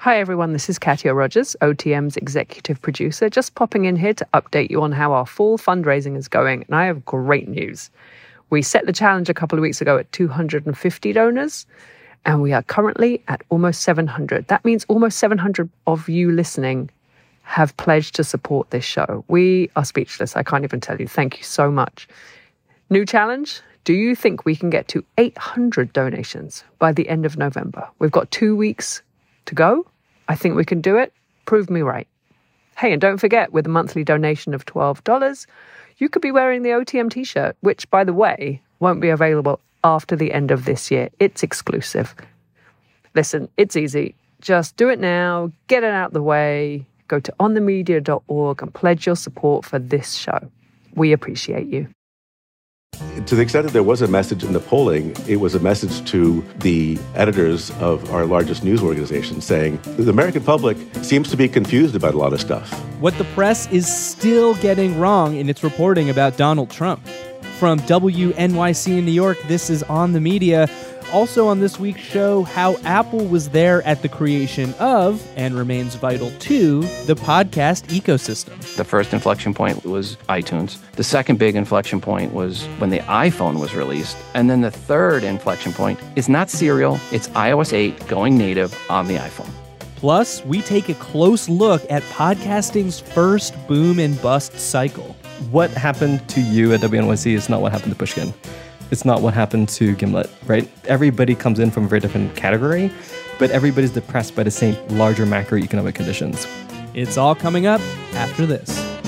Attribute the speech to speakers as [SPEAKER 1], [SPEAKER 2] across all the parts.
[SPEAKER 1] Hi everyone, this is Katia Rogers, OTM's executive producer, just popping in here to update you on how our fall fundraising is going, and I have great news. We set the challenge a couple of weeks ago at 250 donors, and we are currently at almost 700. That means almost 700 of you listening have pledged to support this show. We are speechless. I can't even tell you. Thank you so much. New challenge. Do you think we can get to 800 donations by the end of November? We've got 2 weeks to go. I think we can do it. Prove me right. Hey, and don't forget, with a monthly donation of $12, you could be wearing the OTM t-shirt, which, by the way, won't be available after the end of this year. It's exclusive. Listen, it's easy. Just do it now. Get it out the way. Go to onthemedia.org and pledge your support for this show. We appreciate you.
[SPEAKER 2] To the extent that there was a message in the polling, it was a message to the editors of our largest news organization saying, the American public seems to be confused about a lot of stuff.
[SPEAKER 3] What the press is still getting wrong in its reporting about Donald Trump. From WNYC in New York, this is On the Media. Also on this week's show, how Apple was there at the creation of, and remains vital to, the podcast ecosystem.
[SPEAKER 4] The first inflection point was iTunes. The second big inflection point was when the iPhone was released. And then the third inflection point is not Serial, it's iOS 8 going native on the iPhone.
[SPEAKER 3] Plus, we take a close look at podcasting's first boom and bust cycle.
[SPEAKER 5] What happened to you at WNYC is not what happened to Pushkin. It's not what happened to Gimlet, right? Everybody comes in from a very different category, but everybody's depressed by the same larger macroeconomic conditions.
[SPEAKER 3] It's all coming up after this.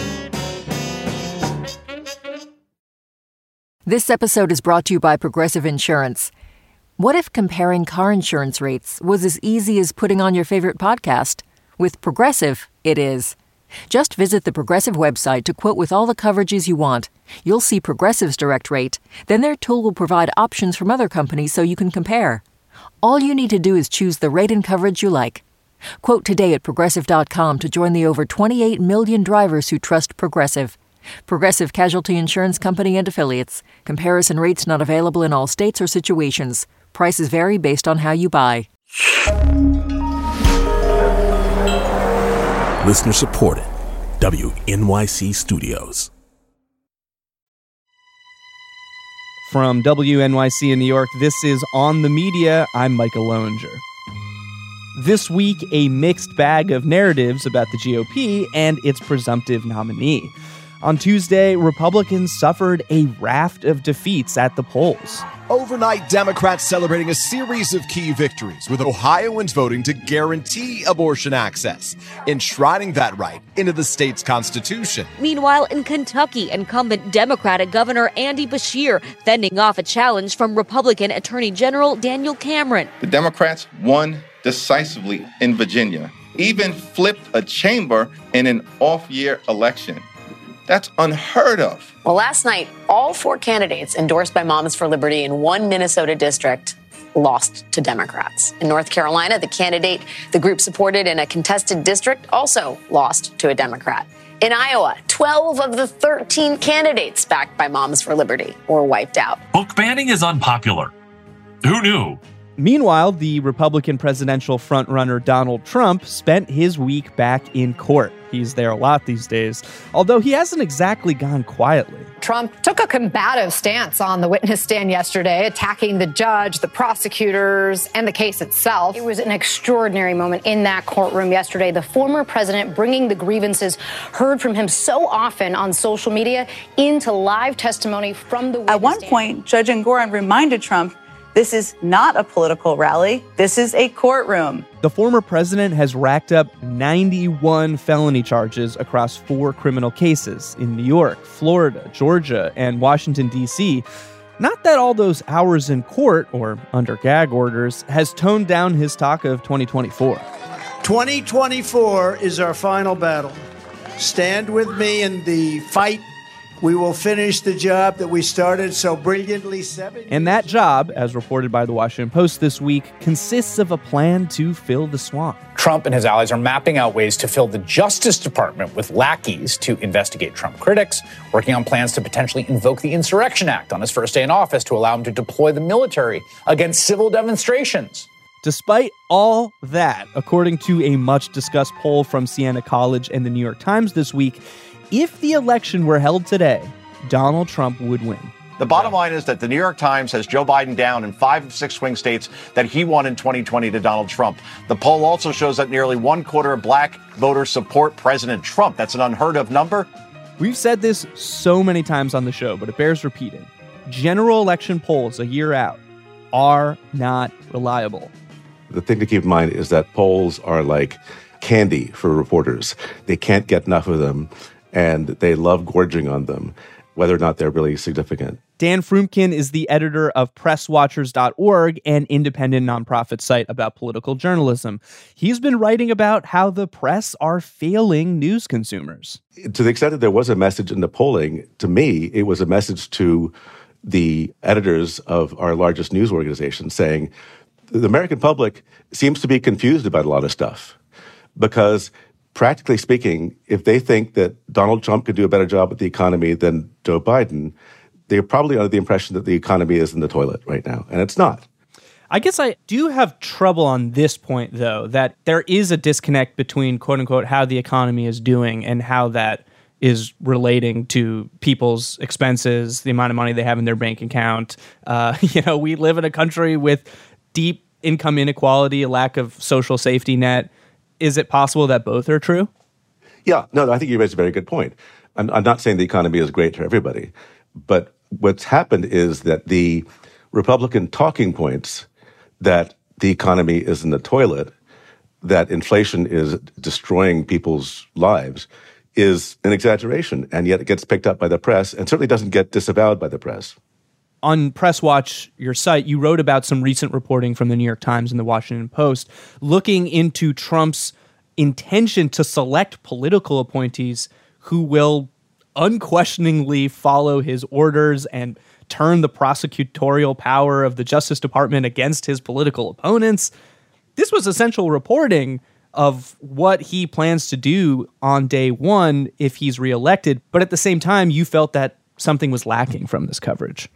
[SPEAKER 6] This episode is brought to you by Progressive Insurance. What if comparing car insurance rates was as easy as putting on your favorite podcast? With Progressive, it is. Just visit the Progressive website to quote with all the coverages you want. You'll see Progressive's direct rate. Then their tool will provide options from other companies so you can compare. All you need to do is choose the rate and coverage you like. Quote today at Progressive.com to join the over 28 million drivers who trust Progressive. Progressive Casualty Insurance Company and Affiliates. Comparison rates not available in all states or situations. Prices vary based on how you buy.
[SPEAKER 7] Listener supported. WNYC Studios.
[SPEAKER 3] From WNYC in New York, this is On the Media. I'm Micah Loewinger. This week, a mixed bag of narratives about the GOP and its presumptive nominee. On Tuesday, Republicans suffered a raft of defeats at the polls.
[SPEAKER 8] Overnight, Democrats celebrating a series of key victories, with Ohioans voting to guarantee abortion access, enshrining that right into the state's constitution.
[SPEAKER 9] Meanwhile, in Kentucky, incumbent Democratic Governor Andy Beshear fending off a challenge from Republican Attorney General Daniel Cameron.
[SPEAKER 10] The Democrats won decisively in Virginia, even flipped a chamber in an off-year election. That's unheard of.
[SPEAKER 11] Well, last night, all four candidates endorsed by Moms for Liberty in one Minnesota district lost to Democrats. In North Carolina, the candidate the group supported in a contested district also lost to a Democrat. In Iowa, 12 of the 13 candidates backed by Moms for Liberty were wiped out.
[SPEAKER 12] Book banning is unpopular. Who knew?
[SPEAKER 3] Meanwhile, the Republican presidential frontrunner Donald Trump spent his week back in court. He's there a lot these days, although he hasn't exactly gone quietly.
[SPEAKER 13] Trump took a combative stance on the witness stand yesterday, attacking the judge, the prosecutors, and the case itself. It was an extraordinary moment in that courtroom yesterday. The former president bringing the grievances heard from him so often on social media into live testimony from the witness
[SPEAKER 14] At one point, Judge Engoron reminded Trump, this is not a political rally. This is a courtroom.
[SPEAKER 3] The former president has racked up 91 felony charges across 4 criminal cases in New York, Florida, Georgia, and Washington, D.C. Not that all those hours in court, or under gag orders, has toned down his talk of 2024.
[SPEAKER 15] 2024 is our final battle. Stand with me in the fight. We will finish the job that we started so brilliantly 7 years.
[SPEAKER 3] And that job, as reported by the Washington Post this week, consists of a plan to fill the swamp.
[SPEAKER 16] Trump and his allies are mapping out ways to fill the Justice Department with lackeys to investigate Trump critics, working on plans to potentially invoke the Insurrection Act on his first day in office to allow him to deploy the military against civil demonstrations.
[SPEAKER 3] Despite all that, according to a much-discussed poll from Siena College and the New York Times this week, if the election were held today, Donald Trump would win.
[SPEAKER 17] The bottom line is that the New York Times has Joe Biden down in 5 of 6 swing states that he won in 2020 to Donald Trump. The poll also shows that nearly 1/4 of black voters support President Trump. That's an unheard of number.
[SPEAKER 3] We've said this so many times on the show, but it bears repeating. General election polls a year out are not reliable.
[SPEAKER 2] The thing to keep in mind is that polls are like candy for reporters. They can't get enough of them, and they love gorging on them, whether or not they're really significant.
[SPEAKER 3] Dan Frumkin is the editor of PressWatchers.org, an independent nonprofit site about political journalism. He's been writing about how the press are failing news consumers.
[SPEAKER 2] To the extent that there was a message in the polling, to me, it was a message to the editors of our largest news organization saying, the American public seems to be confused about a lot of stuff because, practically speaking, if they think that Donald Trump could do a better job at the economy than Joe Biden, they're probably under the impression that the economy is in the toilet right now, and it's not.
[SPEAKER 3] I guess I do have trouble on this point, though, that there is a disconnect between, quote unquote, how the economy is doing and how that is relating to people's expenses, the amount of money they have in their bank account. We live in a country with deep income inequality, a lack of social safety net. Is it possible that both are true?
[SPEAKER 2] Yeah, no, I think you raised a very good point. I'm not saying the economy is great for everybody, but what's happened is that the Republican talking points that the economy is in the toilet, that inflation is destroying people's lives, is an exaggeration, and yet it gets picked up by the press and certainly doesn't get disavowed by the press.
[SPEAKER 3] On Press Watch, your site, you wrote about some recent reporting from the New York Times and the Washington Post looking into Trump's intention to select political appointees who will unquestioningly follow his orders and turn the prosecutorial power of the Justice Department against his political opponents. This was essential reporting of what he plans to do on day one if he's reelected, but at the same time, you felt that something was lacking from this coverage.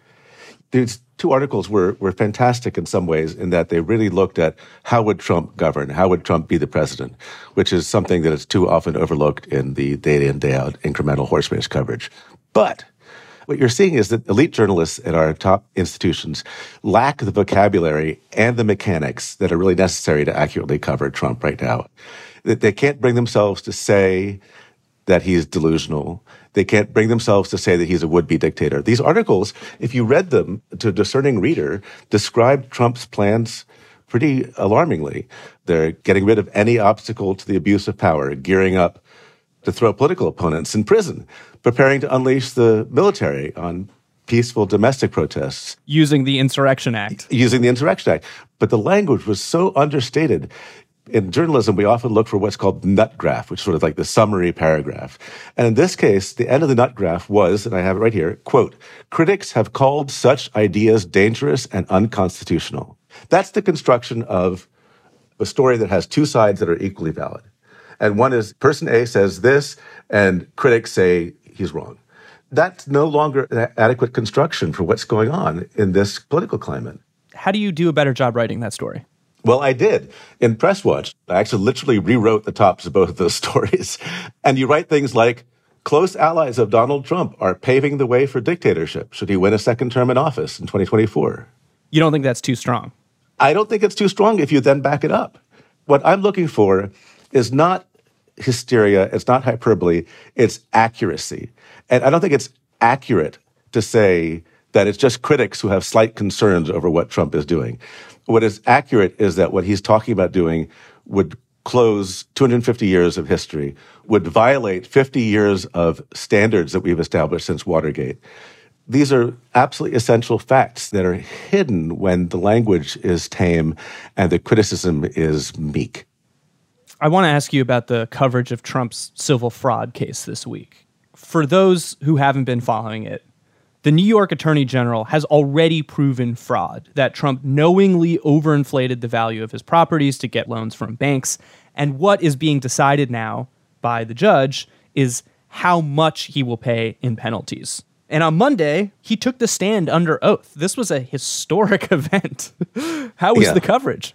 [SPEAKER 2] These two articles were fantastic in some ways in that they really looked at how would Trump govern, how would Trump be the president, which is something that is too often overlooked in the day-in, day-out incremental horse race coverage. But what you're seeing is that elite journalists at our top institutions lack the vocabulary and the mechanics that are really necessary to accurately cover Trump right now. They can't bring themselves to say that he's delusional. They can't bring themselves to say that he's a would-be dictator. These articles, if you read them to a discerning reader, describe Trump's plans pretty alarmingly. They're getting rid of any obstacle to the abuse of power, gearing up to throw political opponents in prison, preparing to unleash the military on peaceful domestic protests.
[SPEAKER 3] Using the Insurrection Act.
[SPEAKER 2] But the language was so understated. In journalism, we often look for what's called the nut graph, which is sort of like the summary paragraph. And in this case, the end of the nut graph was, and I have it right here, quote, critics have called such ideas dangerous and unconstitutional. That's the construction of a story that has two sides that are equally valid. And one is person A says this, and critics say he's wrong. That's no longer an adequate construction for what's going on in this political climate.
[SPEAKER 3] How do you do a better job writing that story?
[SPEAKER 2] Well, I did. In Press Watch, I actually literally rewrote the tops of both of those stories. And you write things like, close allies of Donald Trump are paving the way for dictatorship should he win a second term in office in 2024.
[SPEAKER 3] You don't think that's too strong?
[SPEAKER 2] I don't think it's too strong if you then back it up. What I'm looking for is not hysteria, it's not hyperbole, it's accuracy. And I don't think it's accurate to say that it's just critics who have slight concerns over what Trump is doing. What is accurate is that what he's talking about doing would close 250 years of history, would violate 50 years of standards that we've established since Watergate. These are absolutely essential facts that are hidden when the language is tame and the criticism is meek.
[SPEAKER 3] I want to ask you about the coverage of Trump's civil fraud case this week. For those who haven't been following it, the New York Attorney General has already proven fraud, that Trump knowingly overinflated the value of his properties to get loans from banks. And what is being decided now by the judge is how much he will pay in penalties. And on Monday, he took the stand under oath. This was a historic event. How was the coverage?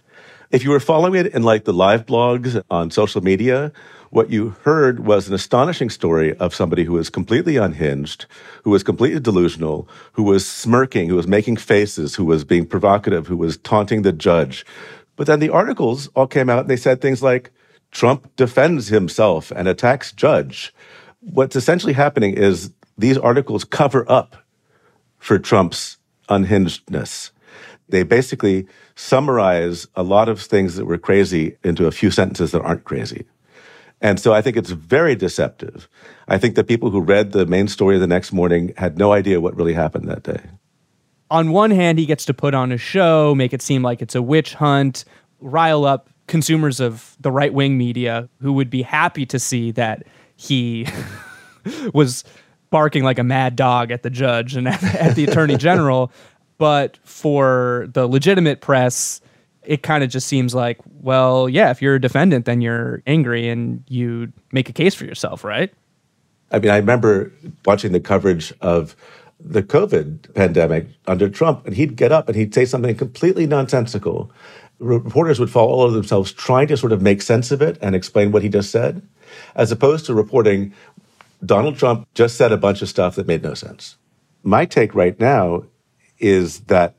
[SPEAKER 2] If you were following it in like the live blogs on social media, what you heard was an astonishing story of somebody who was completely unhinged, who was completely delusional, who was smirking, who was making faces, who was being provocative, who was taunting the judge. But then the articles all came out and they said things like, Trump defends himself and attacks judge. What's essentially happening is these articles cover up for Trump's unhingedness. They basically summarize a lot of things that were crazy into a few sentences that aren't crazy. And so I think it's very deceptive. I think that people who read the main story the next morning had no idea what really happened that day.
[SPEAKER 3] On one hand, he gets to put on a show, make it seem like it's a witch hunt, rile up consumers of the right-wing media who would be happy to see that he was barking like a mad dog at the judge and at the attorney general. But for the legitimate press, it kind of just seems like, well, yeah, if you're a defendant, then you're angry and you make a case for yourself, right?
[SPEAKER 2] I mean, I remember watching the coverage of the COVID pandemic under Trump, and he'd get up and he'd say something completely nonsensical. Reporters would fall all over themselves trying to sort of make sense of it and explain what he just said, as opposed to reporting Donald Trump just said a bunch of stuff that made no sense. My take right now is that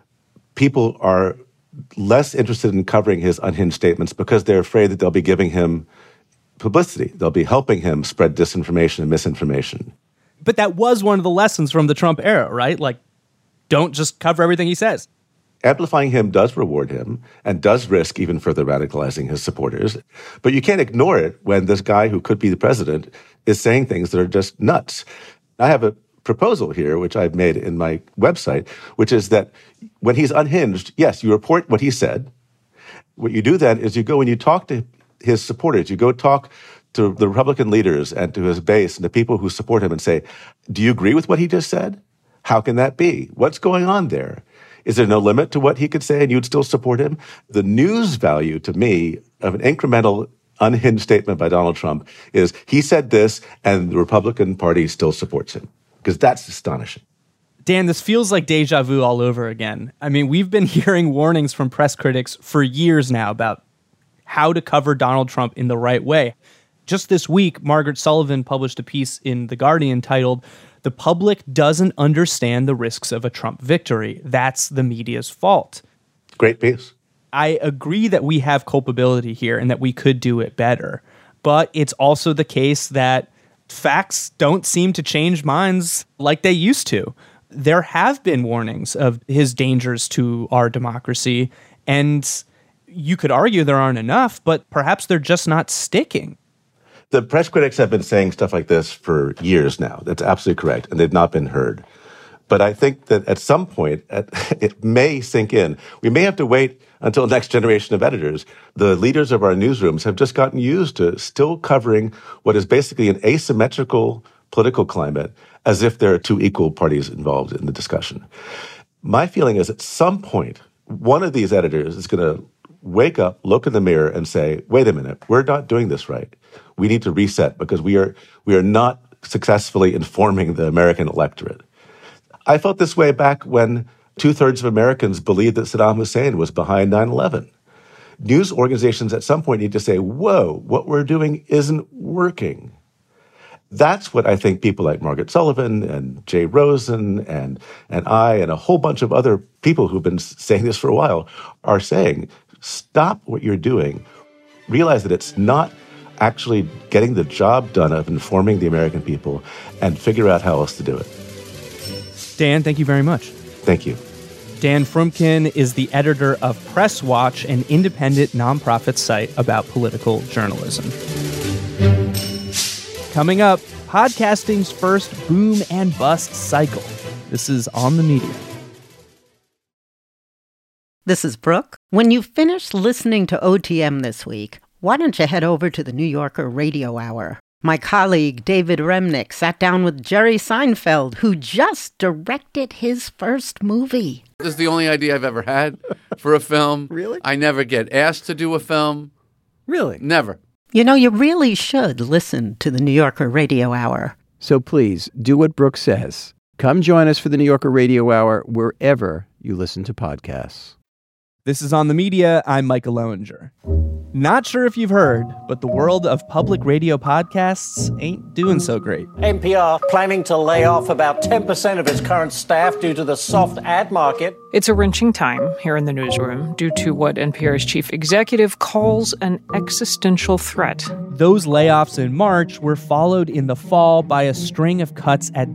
[SPEAKER 2] people are less interested in covering his unhinged statements because they're afraid that they'll be giving him publicity. They'll be helping him spread disinformation and misinformation.
[SPEAKER 3] But that was one of the lessons from the Trump era, right? Like, don't just cover everything he says.
[SPEAKER 2] Amplifying him does reward him and does risk even further radicalizing his supporters. But you can't ignore it when this guy who could be the president is saying things that are just nuts. I have a proposal here, which I've made in my website, which is that when he's unhinged, yes, you report what he said. What you do then is you go and you talk to his supporters. You go talk to the Republican leaders and to his base and the people who support him and say, do you agree with what he just said? How can that be? What's going on there? Is there no limit to what he could say and you'd still support him? The news value to me of an incremental unhinged statement by Donald Trump is he said this and the Republican Party still supports him. Because that's astonishing.
[SPEAKER 3] Dan, this feels like deja vu all over again. I mean, we've been hearing warnings from press critics for years now about how to cover Donald Trump in the right way. Just this week, Margaret Sullivan published a piece in The Guardian titled, "The public doesn't understand the risks of a Trump victory. That's the media's fault."
[SPEAKER 2] Great piece.
[SPEAKER 3] I agree that we have culpability here and that we could do it better. But it's also the case that facts don't seem to change minds like they used to. There have been warnings of his dangers to our democracy, and you could argue there aren't enough, but perhaps they're just not sticking.
[SPEAKER 2] The press critics have been saying stuff like this for years now. That's absolutely correct, and they've not been heard. But I think that at some point, it may sink in. We may have to wait until the next generation of editors. The leaders of our newsrooms have just gotten used to still covering what is basically an asymmetrical political climate as if there are two equal parties involved in the discussion. My feeling is at some point, one of these editors is going to wake up, look in the mirror and say, wait a minute, we're not doing this right. We need to reset because we are not successfully informing the American electorate. I felt this way back when 2/3 of Americans believed that Saddam Hussein was behind 9/11. News organizations at some point need to say, whoa, what we're doing isn't working. That's what I think people like Margaret Sullivan and Jay Rosen and I and a whole bunch of other people who've been saying this for a while are saying. Stop what you're doing. Realize that it's not actually getting the job done of informing the American people and figure out how else to do it.
[SPEAKER 3] Dan, thank you very much.
[SPEAKER 2] Thank you.
[SPEAKER 3] Dan Frumkin is the editor of Press Watch, an independent nonprofit site about political journalism. Coming up, podcasting's first boom and bust cycle. This is On the Media.
[SPEAKER 18] This is Brooke. When you finish listening to OTM this week, why don't you head over to the New Yorker Radio Hour? My colleague David Remnick sat down with Jerry Seinfeld, who just directed his first movie.
[SPEAKER 19] This is the only idea I've ever had for a film.
[SPEAKER 18] Really?
[SPEAKER 19] I never get asked to do a film.
[SPEAKER 18] Really?
[SPEAKER 19] Never.
[SPEAKER 18] You know, you really should listen to the New Yorker Radio Hour.
[SPEAKER 20] So please, do what Brooke says. Come join us for the New Yorker Radio Hour wherever you listen to podcasts.
[SPEAKER 3] This is On the Media. I'm Micah Loewinger. Not sure if you've heard, but the world of public radio podcasts ain't doing so great.
[SPEAKER 21] NPR planning to lay off about 10% of its current staff due to the soft ad market.
[SPEAKER 22] It's a wrenching time here in the newsroom due to what NPR's chief executive calls an existential threat.
[SPEAKER 3] Those layoffs in March were followed in the fall by a string of cuts at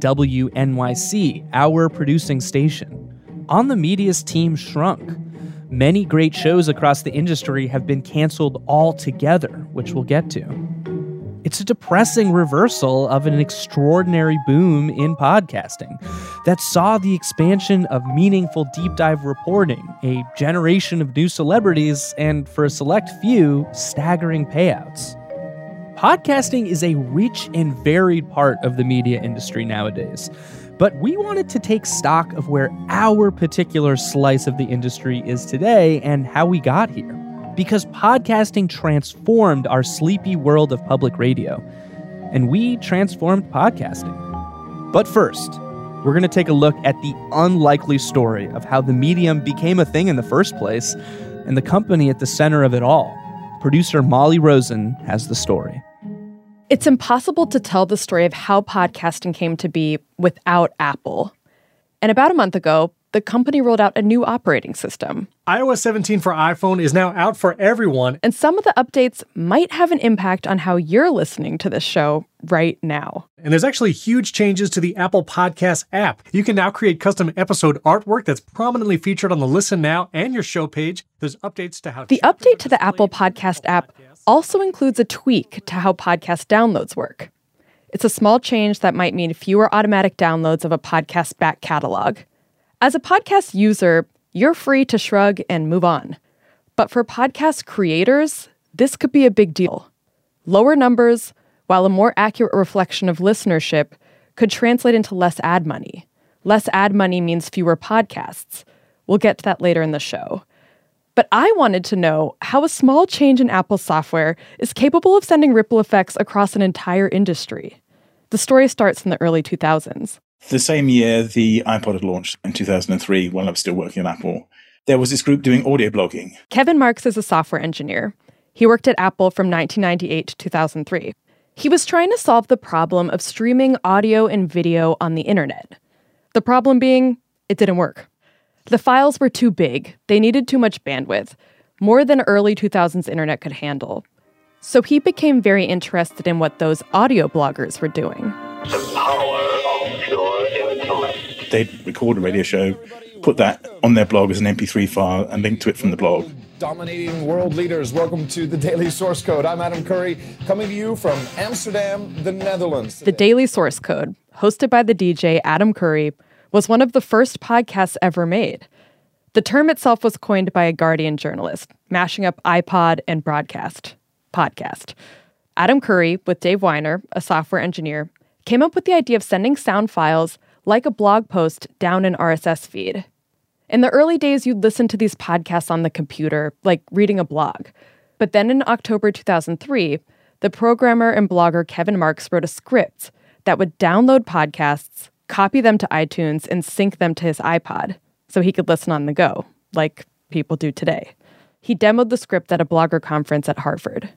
[SPEAKER 3] WNYC, our producing station. On the Media's team shrunk. Many great shows across the industry have been canceled altogether, which we'll get to. It's a depressing reversal of an extraordinary boom in podcasting that saw the expansion of meaningful deep dive reporting, a generation of new celebrities, and for a select few, staggering payouts. Podcasting is a rich and varied part of the media industry nowadays. But we wanted to take stock of where our particular slice of the industry is today and how we got here. Because podcasting transformed our sleepy world of public radio. And we transformed podcasting. But first, we're going to take a look at the unlikely story of how the medium became a thing in the first place and the company at the center of it all. Producer Molly Rosen has the story.
[SPEAKER 23] It's impossible to tell the story of how podcasting came to be without Apple. And about a month ago, the company rolled out a new operating system.
[SPEAKER 24] iOS 17 for iPhone is now out for everyone.
[SPEAKER 23] And some of the updates might have an impact on how you're listening to this show right now.
[SPEAKER 24] And there's actually huge changes to the Apple Podcast app. You can now create custom episode artwork that's prominently featured on the Listen Now and your show page. There's updates to how...
[SPEAKER 23] The update to the Apple Podcast app also includes a tweak to how podcast downloads work. It's a small change that might mean fewer automatic downloads of a podcast back catalog. As a podcast user, you're free to shrug and move on. But for podcast creators, this could be a big deal. Lower numbers, while a more accurate reflection of listenership, could translate into less ad money. Less ad money means fewer podcasts. We'll get to that later in the show. But I wanted to know how a small change in Apple software is capable of sending ripple effects across an entire industry. The story starts in the early 2000s.
[SPEAKER 25] The same year the iPod had launched in 2003, while I was still working at Apple, there was this group doing audio blogging.
[SPEAKER 23] Kevin Marks is a software engineer. He worked at Apple from 1998 to 2003. He was trying to solve the problem of streaming audio and video on the internet. The problem being, it didn't work. The files were too big. They needed too much bandwidth, more than early 2000s internet could handle. So he became very interested in what those audio bloggers were doing.
[SPEAKER 25] The power of pure intellect. They'd record a radio show, put that on their blog as an MP3 file, and link to it from the blog.
[SPEAKER 26] Dominating world leaders, welcome to the Daily Source Code. I'm Adam Curry, coming to you from Amsterdam, the Netherlands.
[SPEAKER 23] The Daily Source Code, hosted by the DJ Adam Curry, was one of the first podcasts ever made. The term itself was coined by a Guardian journalist, mashing up iPod and broadcast. Podcast. Adam Curry, with Dave Weiner, a software engineer, came up with the idea of sending sound files like a blog post down an RSS feed. In the early days, you'd listen to these podcasts on the computer, like reading a blog. But then in October 2003, the programmer and blogger Kevin Marks wrote a script that would download podcasts, copy them to iTunes, and sync them to his iPod so he could listen on the go, like people do today. He demoed the script at a blogger conference at Harvard.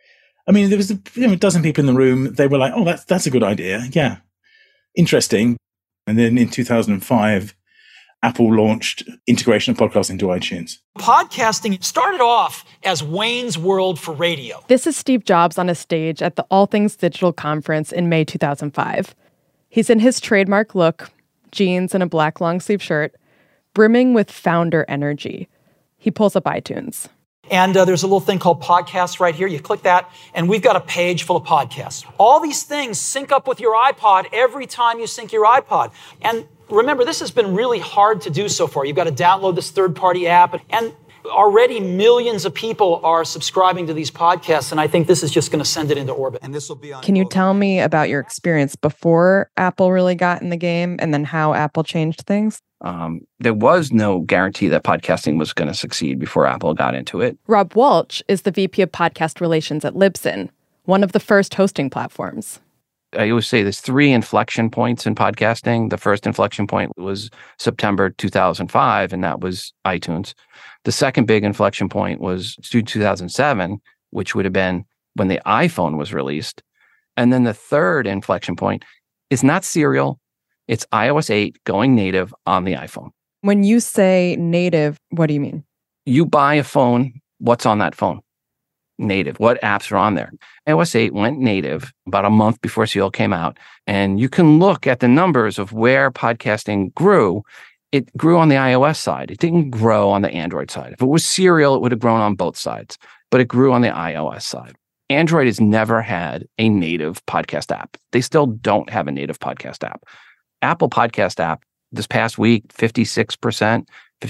[SPEAKER 25] I mean, there was a dozen people in the room. They were like, oh, that's a good idea. Yeah, interesting. And then in 2005, Apple launched integration of podcasts into iTunes.
[SPEAKER 27] Podcasting started off as Wayne's World for radio.
[SPEAKER 23] This is Steve Jobs on a stage at the All Things Digital conference in May 2005. He's in his trademark look, jeans and a black long-sleeve shirt, brimming with founder energy. He pulls up iTunes.
[SPEAKER 27] And there's a little thing called podcasts right here. You click that, and we've got a page full of podcasts. All these things sync up with your iPod every time you sync your iPod. And remember, this has been really hard to do so far. You've got to download this third-party app, and already millions of people are subscribing to these podcasts, and I think this is just going to send it into orbit. And this will be on.
[SPEAKER 23] Can you tell me about your experience before Apple really got in the game, and then how Apple changed things?
[SPEAKER 4] There was no guarantee that podcasting was going to succeed before Apple got into it.
[SPEAKER 23] Rob Walsh is the VP of Podcast Relations at Libsyn, one of the first hosting platforms.
[SPEAKER 4] I always say there's 3 inflection points in podcasting. The first inflection point was September 2005, and that was iTunes. The second big inflection point was 2007, which would have been when the iPhone was released. And then the third inflection point is not Serial. It's iOS 8 going native on the iPhone.
[SPEAKER 23] When you say native, what do you mean?
[SPEAKER 4] You buy a phone, what's on that phone? Native. What apps are on there? iOS 8 went native about a month before Serial came out. And you can look at the numbers of where podcasting grew. It grew on the iOS side. It didn't grow on the Android side. If it was Serial, it would have grown on both sides, but it grew on the iOS side. Android has never had a native podcast app. They still don't have a native podcast app. Apple Podcast app, this past week, 56%,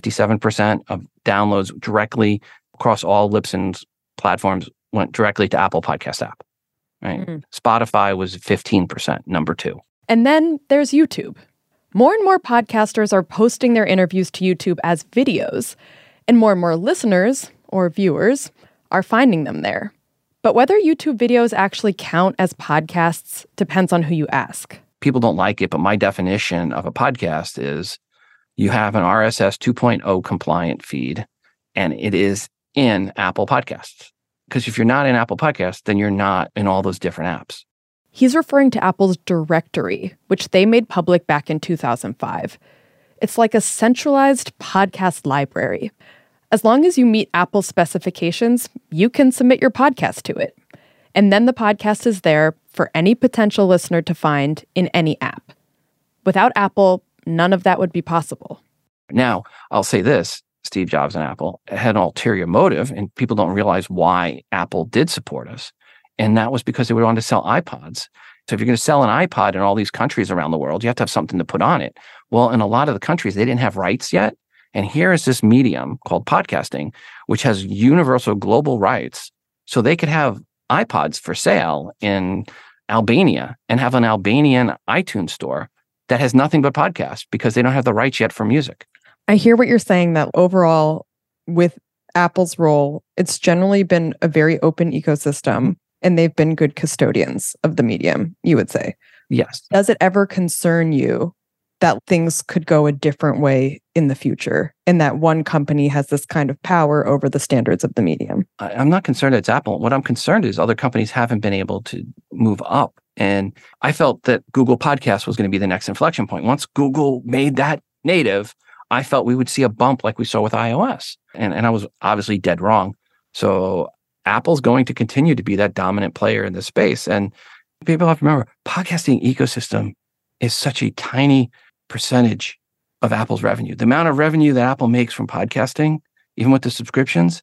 [SPEAKER 4] 57% of downloads directly across all Libsyn's platforms went directly to Apple Podcast app. Right? Spotify was 15%, number 2.
[SPEAKER 23] And then there's YouTube. More and more podcasters are posting their interviews to YouTube as videos, and more listeners, or viewers, are finding them there. But whether YouTube videos actually count as podcasts depends on who you ask.
[SPEAKER 4] People don't like it, but my definition of a podcast is you have an RSS 2.0 compliant feed, and it is in Apple Podcasts. Because if you're not in Apple Podcasts, then you're not in all those different apps.
[SPEAKER 23] He's referring to Apple's directory, which they made public back in 2005. It's like a centralized podcast library. As long as you meet Apple's specifications, you can submit your podcast to it. And then the podcast is there for any potential listener to find in any app. Without Apple, none of that would be possible.
[SPEAKER 4] Now, I'll say this. Steve Jobs and Apple had an ulterior motive, and people don't realize why Apple did support us. And that was because they wanted to sell iPods. So if you're going to sell an iPod in all these countries around the world, you have to have something to put on it. Well, in a lot of the countries, they didn't have rights yet. And here is this medium called podcasting, which has universal global rights. So they could have iPods for sale in Albania and have an Albanian iTunes store that has nothing but podcasts because they don't have the rights yet for music.
[SPEAKER 23] I hear what you're saying, that overall, with Apple's role, it's generally been a very open ecosystem, and they've been good custodians of the medium, you would say.
[SPEAKER 4] Yes.
[SPEAKER 23] Does it ever concern you that things could go a different way in the future, and that one company has this kind of power over the standards of the medium?
[SPEAKER 4] I'm not concerned that it's Apple. What I'm concerned is other companies haven't been able to move up. And I felt that Google Podcast was going to be the next inflection point. Once Google made that native, I felt we would see a bump like we saw with iOS. And I was obviously dead wrong. So Apple's going to continue to be that dominant player in this space. And people have to remember, podcasting ecosystem is such a tiny percentage of Apple's revenue. The amount of revenue that Apple makes from podcasting, even with the subscriptions,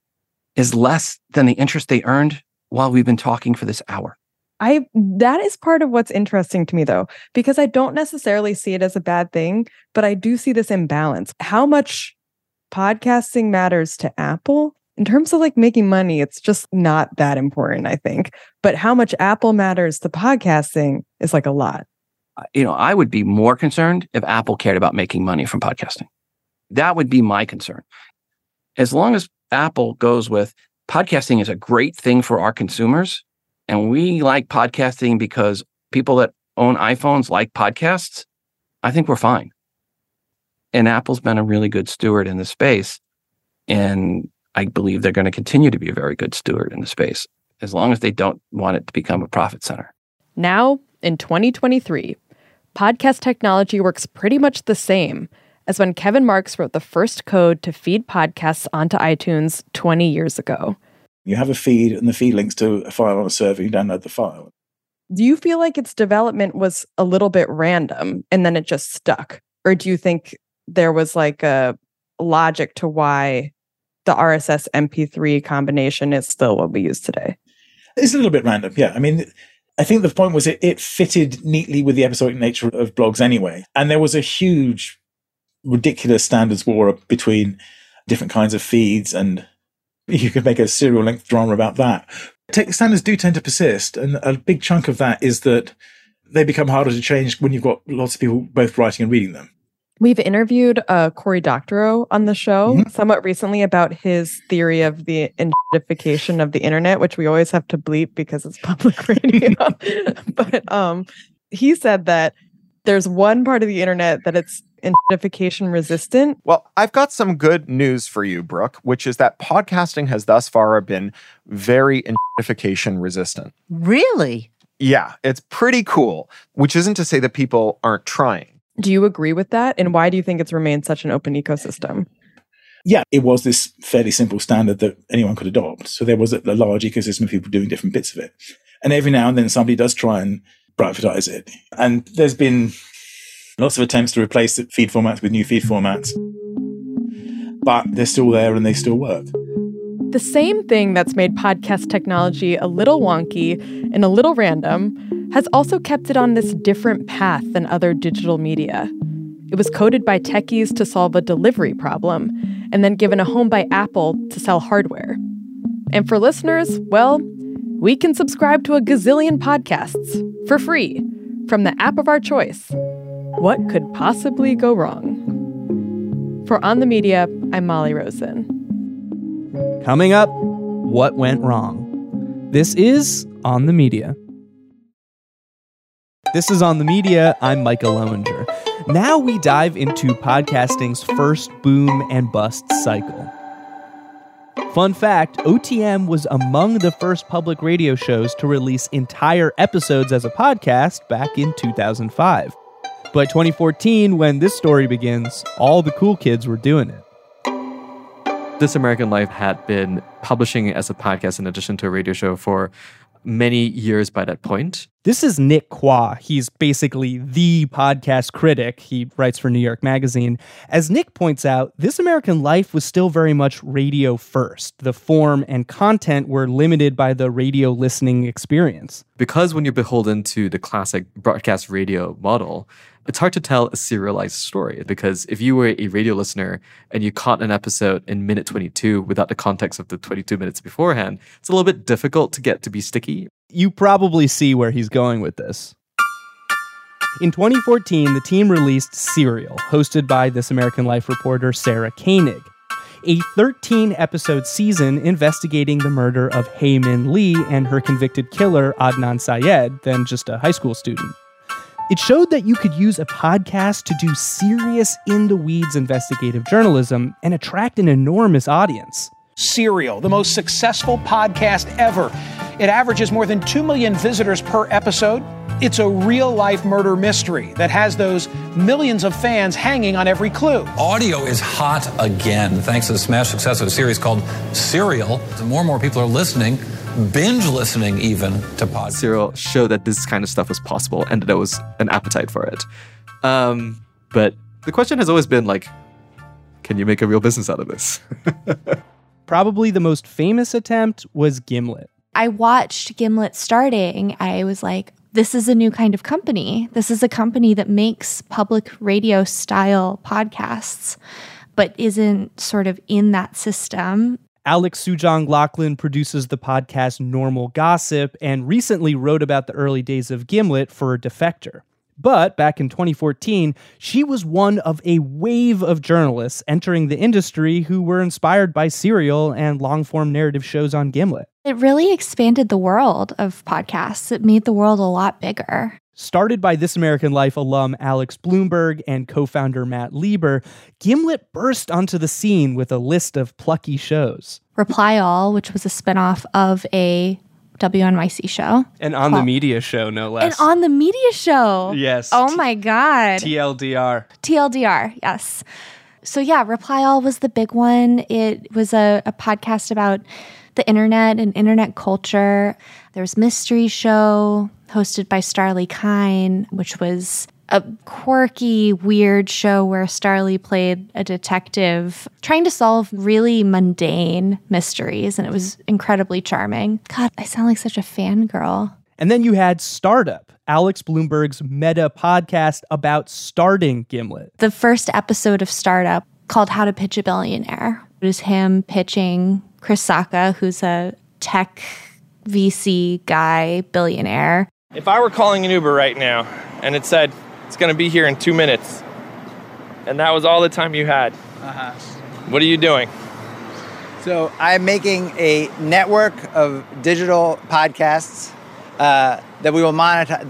[SPEAKER 4] is less than the interest they earned while we've been talking for this hour.
[SPEAKER 23] That is part of what's interesting to me, though, because I don't necessarily see it as a bad thing, but I do see this imbalance. How much podcasting matters to Apple in terms of like making money, it's just not that important, I think. But how much Apple matters to podcasting is like a lot.
[SPEAKER 4] I would be more concerned if Apple cared about making money from podcasting. That would be my concern. As long as Apple goes with podcasting is a great thing for our consumers, and we like podcasting because people that own iPhones like podcasts, I think we're fine. And Apple's been a really good steward in the space. And I believe they're going to continue to be a very good steward in the space, as long as they don't want it to become a profit center.
[SPEAKER 23] Now, in 2023, podcast technology works pretty much the same as when Kevin Marks wrote the first code to feed podcasts onto iTunes 20 years ago.
[SPEAKER 25] You have a feed, and the feed links to a file on a server. You download the file.
[SPEAKER 23] Do you feel like its development was a little bit random and then it just stuck? Or do you think there was like a logic to why the RSS MP3 combination is still what we use today?
[SPEAKER 25] It's a little bit random, yeah. I mean, I think the point was it fitted neatly with the episodic nature of blogs anyway. And there was a huge, ridiculous standards war between different kinds of feeds, and you could make a serial length drama about that. Standards do tend to persist, and a big chunk of that is that they become harder to change when you've got lots of people both writing and reading them.
[SPEAKER 23] We've interviewed Cory Doctorow on the show somewhat recently about his theory of the enshittification of the internet, which we always have to bleep because it's public radio. But he said that there's one part of the internet that it's enshittification resistant.
[SPEAKER 1] Well, I've got some good news for you, Brooke, which is that podcasting has thus far been very enshittification resistant.
[SPEAKER 18] Really?
[SPEAKER 1] Yeah, it's pretty cool, which isn't to say that people aren't trying.
[SPEAKER 23] Do you agree with that? And why do you think it's remained such an open ecosystem?
[SPEAKER 25] Yeah, it was this fairly simple standard that anyone could adopt. So there was a large ecosystem of people doing different bits of it. And every now and then somebody does try and privatize it. And there's been lots of attempts to replace the feed formats with new feed formats. But they're still there and they still work.
[SPEAKER 23] The same thing that's made podcast technology a little wonky and a little random has also kept it on this different path than other digital media. It was coded by techies to solve a delivery problem, and then given a home by Apple to sell hardware. And for listeners, well, we can subscribe to a gazillion podcasts for free from the app of our choice. What could possibly go wrong? For On the Media, I'm Molly Rosen.
[SPEAKER 3] Coming up, what went wrong? This is On the Media. This is On the Media. I'm Micah Loewinger. Now we dive into podcasting's first boom and bust cycle. Fun fact, OTM was among the first public radio shows to release entire episodes as a podcast back in 2005. By 2014, when this story begins, all the cool kids were doing it.
[SPEAKER 5] This American Life had been publishing as a podcast in addition to a radio show for many years by that point.
[SPEAKER 3] This is Nick Quah. He's basically the podcast critic. He writes for New York Magazine. As Nick points out, This American Life was still very much radio first. The form and content were limited by the radio listening experience.
[SPEAKER 5] Because when you're beholden to the classic broadcast radio model, it's hard to tell a serialized story, because if you were a radio listener and you caught an episode in minute 22 without the context of the 22 minutes beforehand, it's a little bit difficult to get to be sticky.
[SPEAKER 3] You probably see where he's going with this. In 2014, the team released Serial, hosted by This American Life reporter Sarah Koenig, a 13-episode season investigating the murder of Hae Min Lee and her convicted killer Adnan Syed, then just a high school student. It showed that you could use a podcast to do serious, in-the-weeds investigative journalism and attract an enormous audience.
[SPEAKER 6] Serial, the most successful podcast ever. It averages more than 2 million visitors per episode. It's a real-life murder mystery that has those millions of fans hanging on every clue.
[SPEAKER 7] Audio is hot again, thanks to the smash success of a series called Serial. More and more people are listening, binge listening even, to podcasts.
[SPEAKER 5] Serial showed that this kind of stuff was possible and that there was an appetite for it. But the question has always been, like, can you make a real business out of this?
[SPEAKER 3] Probably the most famous attempt was Gimlet.
[SPEAKER 8] I watched Gimlet starting. I was like, this is a new kind of company. This is a company that makes public radio style podcasts, but isn't sort of in that system.
[SPEAKER 3] Alex Sujong Lachlan produces the podcast Normal Gossip and recently wrote about the early days of Gimlet for Defector. But back in 2014, she was one of a wave of journalists entering the industry who were inspired by Serial and long-form narrative shows on Gimlet.
[SPEAKER 8] It really expanded the world of podcasts. It made the world a lot bigger.
[SPEAKER 3] Started by This American Life alum Alex Blumberg and co-founder Matt Lieber, Gimlet burst onto the scene with a list of plucky shows.
[SPEAKER 8] Reply All, which was a spinoff of a WNYC show.
[SPEAKER 3] And On the Media show, no less.
[SPEAKER 8] And On the Media show.
[SPEAKER 3] Yes.
[SPEAKER 8] Oh my God.
[SPEAKER 3] TLDR,
[SPEAKER 8] yes. So yeah, Reply All was the big one. It was a podcast about the internet and internet culture. There was Mystery Show, hosted by Starlee Kine, which was a quirky, weird show where Starlee played a detective trying to solve really mundane mysteries, and it was incredibly charming. God, I sound like such a fangirl.
[SPEAKER 3] And then you had Startup, Alex Blumberg's meta podcast about starting Gimlet.
[SPEAKER 8] The first episode of Startup, called How to Pitch a Billionaire, it was him pitching Chris Sacca, who's a tech VC guy, billionaire.
[SPEAKER 9] If I were calling an Uber right now and it said, it's going to be here in 2 minutes, and that was all the time you had.
[SPEAKER 10] Uh-huh.
[SPEAKER 9] What are you doing?
[SPEAKER 10] So I'm making a network of digital podcasts that we will monetize.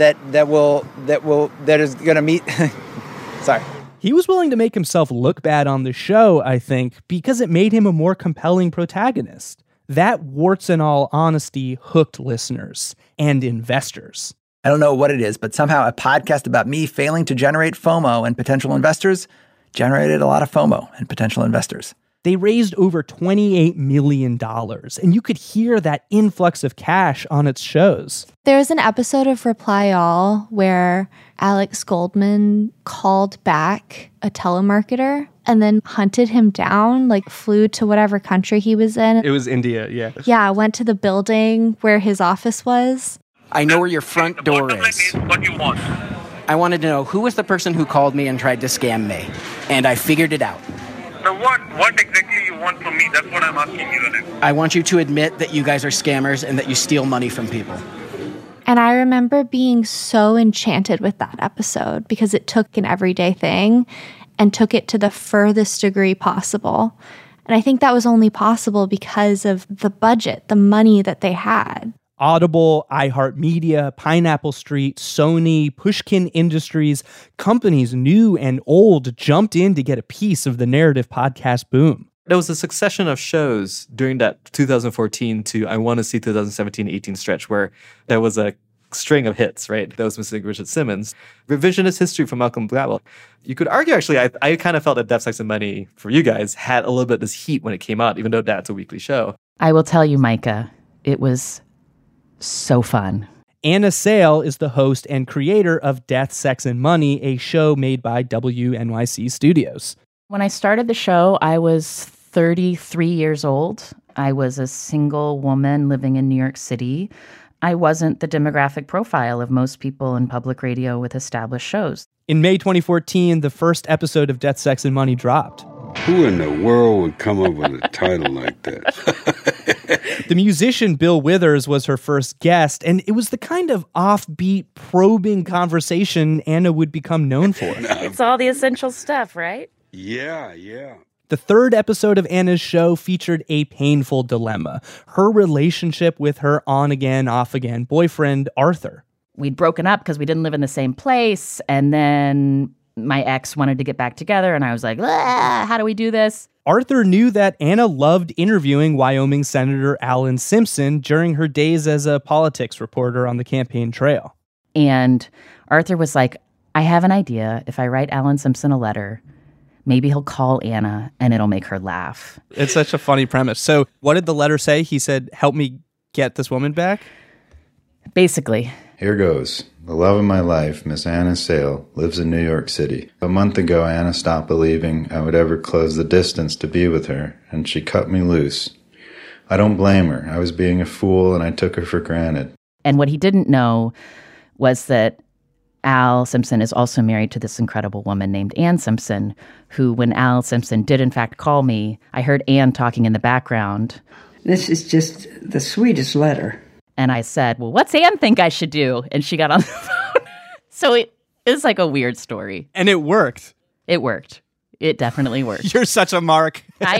[SPEAKER 10] That is going to meet. Sorry.
[SPEAKER 3] He was willing to make himself look bad on the show, I think, because it made him a more compelling protagonist. That, warts and all honesty, hooked listeners and investors.
[SPEAKER 11] I don't know what it is, but somehow a podcast about me failing to generate FOMO and potential investors generated a lot of FOMO and potential investors.
[SPEAKER 3] They raised over $28 million, and you could hear that influx of cash on its shows.
[SPEAKER 8] There was an episode of Reply All where Alex Goldman called back a telemarketer and then hunted him down, like flew to whatever country he was in.
[SPEAKER 3] It was India, yeah.
[SPEAKER 8] Yeah, went to the building where his office was.
[SPEAKER 12] I know where your front door is.
[SPEAKER 13] What you want?
[SPEAKER 12] I wanted to know who was the person who called me and tried to scam me, and I figured it out.
[SPEAKER 13] So what exactly you want from me? That's what I'm asking you.
[SPEAKER 12] I want you to admit that you guys are scammers and that you steal money from people.
[SPEAKER 8] And I remember being so enchanted with that episode because it took an everyday thing and took it to the furthest degree possible. And I think that was only possible because of the budget, the money that they had.
[SPEAKER 3] Audible, iHeartMedia, Pineapple Street, Sony, Pushkin Industries, companies new and old jumped in to get a piece of the narrative podcast boom.
[SPEAKER 5] There was a succession of shows during that 2014 to I Want to See 2017-18 stretch where there was a string of hits, right? That was missing Richard Simmons. Revisionist History from Malcolm Gladwell. You could argue, actually, I kind of felt that Death, Sex, and Money for you guys had a little bit of this heat when it came out, even though that's a weekly show.
[SPEAKER 14] I will tell you, Micah, it was so fun.
[SPEAKER 3] Anna Sale is the host and creator of Death, Sex, and Money, a show made by WNYC Studios.
[SPEAKER 14] When I started the show, I was 33 years old. I was a single woman living in New York City. I wasn't the demographic profile of most people in public radio with established shows.
[SPEAKER 3] In May 2014, the first episode of Death, Sex, and Money dropped.
[SPEAKER 15] Who in the world would come up with a title like that?
[SPEAKER 3] The musician Bill Withers was her first guest, and it was the kind of offbeat, probing conversation Anna would become known for.
[SPEAKER 14] It's all the essential stuff, right?
[SPEAKER 15] Yeah.
[SPEAKER 3] The third episode of Anna's show featured a painful dilemma, her relationship with her on-again, off-again boyfriend, Arthur.
[SPEAKER 14] We'd broken up because we didn't live in the same place, and then my ex wanted to get back together, and I was like, how do we do this?
[SPEAKER 3] Arthur knew that Anna loved interviewing Wyoming Senator Alan Simpson during her days as a politics reporter on the campaign trail.
[SPEAKER 14] And Arthur was like, I have an idea. If I write Alan Simpson a letter, maybe he'll call Anna and it'll make her laugh.
[SPEAKER 3] It's such a funny premise. So what did the letter say? He said, help me get this woman back?
[SPEAKER 14] Basically.
[SPEAKER 28] Here goes. The love of my life, Miss Anna Sale, lives in New York City. A month ago, Anna stopped believing I would ever close the distance to be with her, and she cut me loose. I don't blame her. I was being a fool, and I took her for granted.
[SPEAKER 14] And what he didn't know was that Al Simpson is also married to this incredible woman named Ann Simpson, who, when Al Simpson did in fact call me, I heard Ann talking in the background.
[SPEAKER 29] This is just the sweetest letter.
[SPEAKER 14] And I said, well, what's Ann think I should do? And she got on the phone. So it was like a weird story.
[SPEAKER 3] And it worked.
[SPEAKER 14] It worked. It definitely worked.
[SPEAKER 3] You're such a mark.
[SPEAKER 14] I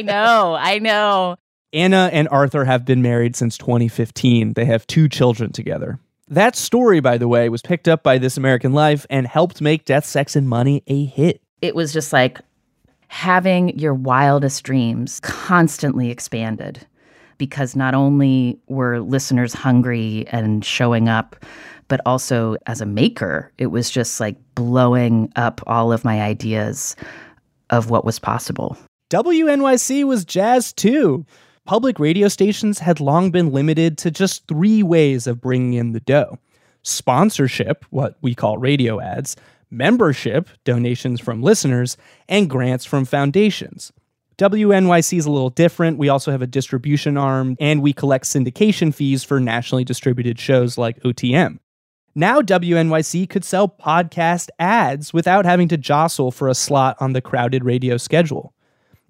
[SPEAKER 14] know.
[SPEAKER 3] Anna and Arthur have been married since 2015. They have 2 children together. That story, by the way, was picked up by This American Life and helped make Death, Sex, and Money a hit.
[SPEAKER 14] It was just like having your wildest dreams constantly expanded, because not only were listeners hungry and showing up, but also as a maker, it was just like blowing up all of my ideas of what was possible.
[SPEAKER 3] WNYC was jazzed too. Public radio stations had long been limited to just 3 ways of bringing in the dough. Sponsorship, what we call radio ads, membership, donations from listeners, and grants from foundations. WNYC is a little different. We also have a distribution arm, and we collect syndication fees for nationally distributed shows like OTM. Now WNYC could sell podcast ads without having to jostle for a slot on the crowded radio schedule.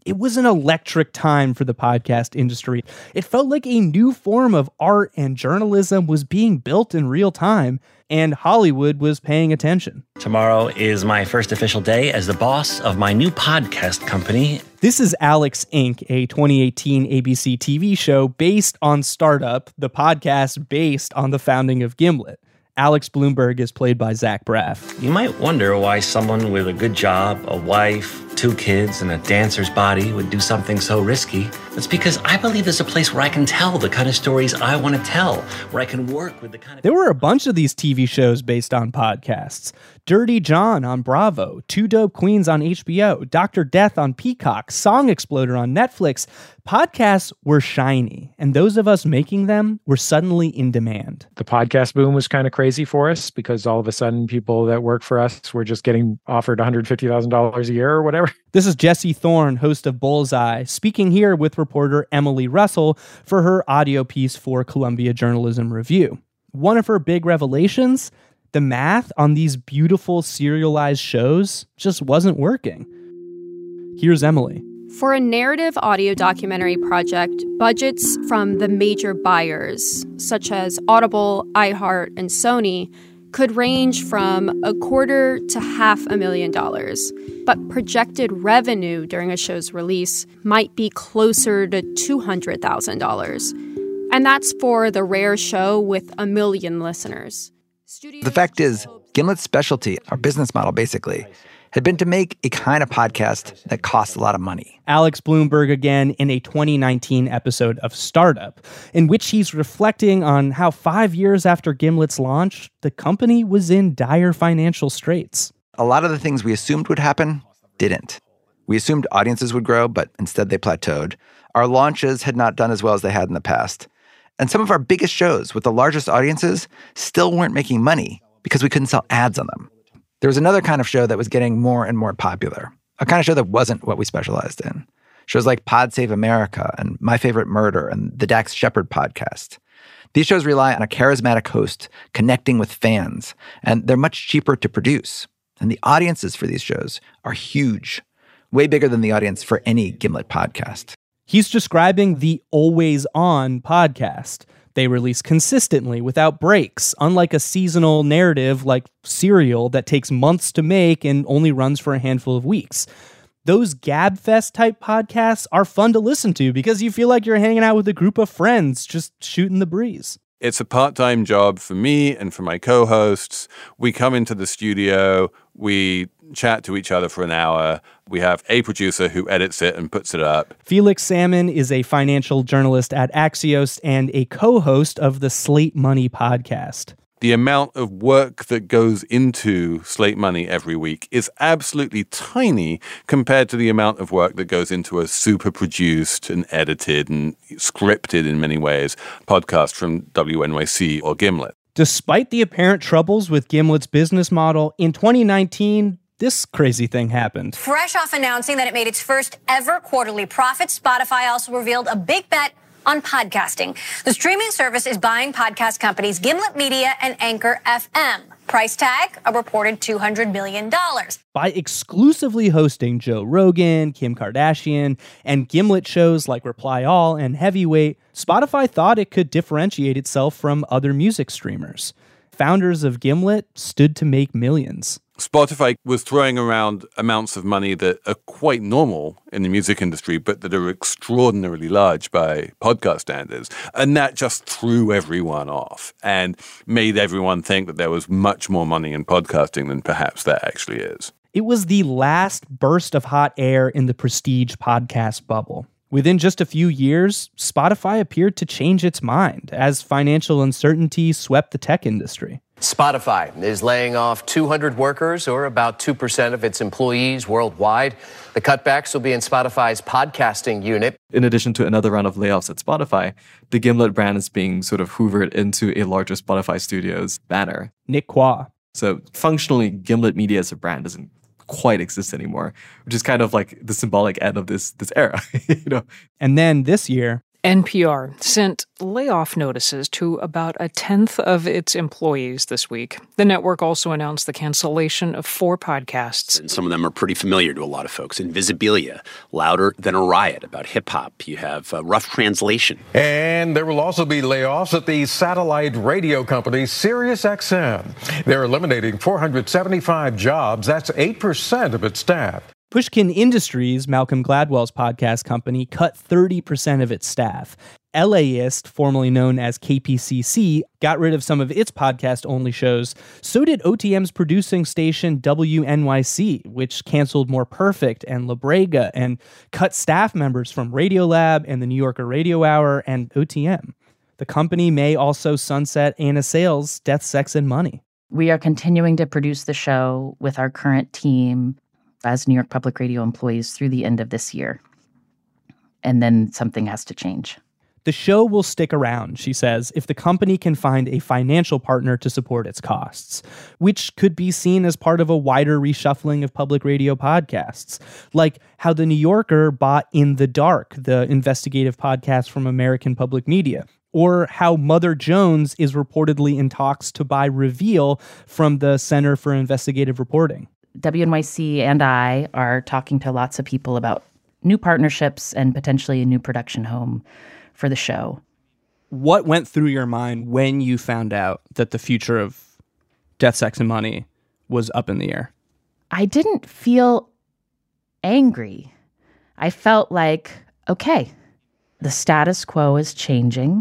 [SPEAKER 3] It was an electric time for the podcast industry. It felt like a new form of art and journalism was being built in real time, and Hollywood was paying attention.
[SPEAKER 2] Tomorrow is my first official day as the boss of my new podcast company.
[SPEAKER 3] This is Alex Inc., a 2018 ABC TV show based on Startup, the podcast based on the founding of Gimlet. Alex Blumberg is played by Zach Braff.
[SPEAKER 2] You might wonder why someone with a good job, a wife, 2 kids, and a dancer's body would do something so risky. It's because I believe there's a place where I can tell the kind of stories I want to tell, where I can work with the kind of...
[SPEAKER 3] There were a bunch of these TV shows based on podcasts. Dirty John on Bravo, 2 Dope Queens on HBO, Dr. Death on Peacock, Song Exploder on Netflix. Podcasts were shiny, and those of us making them were suddenly in demand.
[SPEAKER 16] The podcast boom was kind of crazy for us because all of a sudden people that work for us were just getting offered $150,000 a year or whatever.
[SPEAKER 3] This is Jesse Thorne, host of Bullseye, speaking here with reporter Emily Russell for her audio piece for Columbia Journalism Review. One of her big revelations, the math on these beautiful serialized shows just wasn't working. Here's Emily.
[SPEAKER 17] For a narrative audio documentary project, budgets from the major buyers, such as Audible, iHeart, and Sony, could range from $250,000 to $500,000. But projected revenue during a show's release might be closer to $200,000. And that's for the rare show with 1 million listeners.
[SPEAKER 11] The fact is, Gimlet's specialty, our business model basically, had been to make a kind of podcast that costs a lot of money.
[SPEAKER 3] Alex Blumberg again in a 2019 episode of Startup, in which he's reflecting on how 5 years after Gimlet's launch, the company was in dire financial straits.
[SPEAKER 11] A lot of the things we assumed would happen didn't. We assumed audiences would grow, but instead they plateaued. Our launches had not done as well as they had in the past. And some of our biggest shows with the largest audiences still weren't making money because we couldn't sell ads on them. There was another kind of show that was getting more and more popular, a kind of show that wasn't what we specialized in. Shows like Pod Save America and My Favorite Murder and the Dax Shepard podcast. These shows rely on a charismatic host connecting with fans, and they're much cheaper to produce. And the audiences for these shows are huge, way bigger than the audience for any Gimlet podcast.
[SPEAKER 3] He's describing the always-on podcast. They release consistently without breaks, unlike a seasonal narrative like Serial that takes months to make and only runs for a handful of weeks. Those GabFest type podcasts are fun to listen to because you feel like you're hanging out with a group of friends just shooting the breeze.
[SPEAKER 19] It's a part-time job for me and for my co-hosts. We come into the studio, we chat to each other for an hour. We have a producer who edits it and puts it up.
[SPEAKER 3] Felix Salmon is a financial journalist at Axios and a co-host of the Slate Money podcast.
[SPEAKER 19] The amount of work that goes into Slate Money every week is absolutely tiny compared to the amount of work that goes into a super produced and edited and scripted in many ways podcast from WNYC or Gimlet.
[SPEAKER 3] Despite the apparent troubles with Gimlet's business model, in 2019, this crazy thing happened.
[SPEAKER 20] Fresh off announcing that it made its first ever quarterly profit, Spotify also revealed a big bet on podcasting. The streaming service is buying podcast companies Gimlet Media and Anchor FM. Price tag, a reported $200 million.
[SPEAKER 3] By exclusively hosting Joe Rogan, Kim Kardashian, and Gimlet shows like Reply All and Heavyweight, Spotify thought it could differentiate itself from other music streamers. Founders of Gimlet stood to make millions.
[SPEAKER 19] Spotify was throwing around amounts of money that are quite normal in the music industry, but that are extraordinarily large by podcast standards. And that just threw everyone off and made everyone think that there was much more money in podcasting than perhaps there actually is.
[SPEAKER 3] It was the last burst of hot air in the prestige podcast bubble. Within just a few years, Spotify appeared to change its mind as financial uncertainty swept the tech industry.
[SPEAKER 21] Spotify is laying off 200 workers, or about 2% of its employees worldwide. The cutbacks will be in Spotify's podcasting unit.
[SPEAKER 5] In addition to another round of layoffs at Spotify, the Gimlet brand is being sort of hoovered into a larger Spotify Studios banner.
[SPEAKER 3] Nick Quah.
[SPEAKER 5] So functionally, Gimlet Media as a brand doesn't quite exist anymore, which is kind of like the symbolic end of this era, you know.
[SPEAKER 3] And then this year,
[SPEAKER 1] NPR sent layoff notices to about a tenth of its employees this week. The network also announced the cancellation of 4 podcasts.
[SPEAKER 4] And some of them are pretty familiar to a lot of folks. Invisibilia, Louder Than a Riot, about hip-hop. You have Rough Translation.
[SPEAKER 18] And there will also be layoffs at the satellite radio company SiriusXM. They're eliminating 475 jobs. That's 8% of its staff.
[SPEAKER 3] Pushkin Industries, Malcolm Gladwell's podcast company, cut 30% of its staff. LAist, formerly known as KPCC, got rid of some of its podcast-only shows. So did OTM's producing station WNYC, which canceled More Perfect and La Brega and cut staff members from Radiolab and the New Yorker Radio Hour and OTM. The company may also sunset Anna Sale's Death, Sex, and Money.
[SPEAKER 14] We are continuing to produce the show with our current team as New York Public Radio employees through the end of this year. And then something has to change.
[SPEAKER 3] The show will stick around, she says, if the company can find a financial partner to support its costs, which could be seen as part of a wider reshuffling of public radio podcasts, like how The New Yorker bought In the Dark, the investigative podcast from American Public Media, or how Mother Jones is reportedly in talks to buy Reveal from the Center for Investigative Reporting.
[SPEAKER 14] WNYC and I are talking to lots of people about new partnerships and potentially a new production home for the show.
[SPEAKER 3] What went through your mind when you found out that the future of Death, Sex, and Money was up in the air?
[SPEAKER 14] I didn't feel angry. I felt like, okay, the status quo is changing.